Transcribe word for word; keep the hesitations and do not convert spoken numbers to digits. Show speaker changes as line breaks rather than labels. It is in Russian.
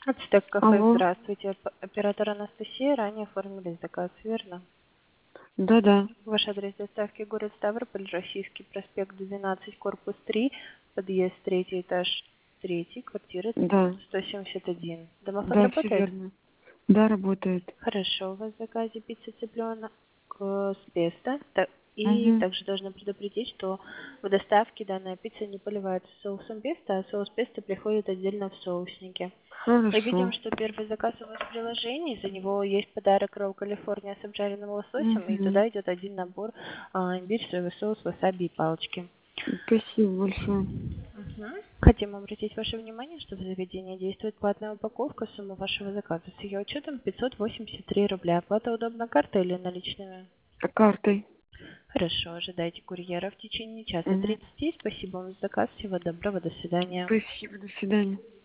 Ацтек кафе,
Алло.
здравствуйте. Оп- Оператор Анастасия, ранее оформили заказ, верно?
Да-да.
Ваш адрес доставки город Ставрополь, Российский проспект двенадцать, корпус три, подъезд третий этаж, третий, квартира
Да.
сто семьдесят один. Домофон
Да, все
работает?
верно. Да, работает.
Хорошо, у вас в заказе пицца цыпленок э, с песто. Та- И
Угу.
также должна предупредить, что в доставке данная пицца не поливается соусом песто, а соус песто приходит отдельно в соуснике. Мы видим,
Хорошо.
что первый заказ у вас в приложении, за него есть подарок Ролл Калифорния с обжаренным лососем, и
Угу.
туда идет один набор а, имбирь, соевый соус, васаби и палочки.
Спасибо большое.
Мгм. Хотим обратить ваше внимание, что в заведении действует платная упаковка. Сумма вашего заказа с ее учетом пятьсот восемьдесят три рубля. Оплата удобна картой или наличными?
А картой?
Хорошо, ожидайте курьера в течение часа
Угу.
тридцати. Спасибо вам за заказ. Всего доброго, до свидания.
Спасибо, до свидания.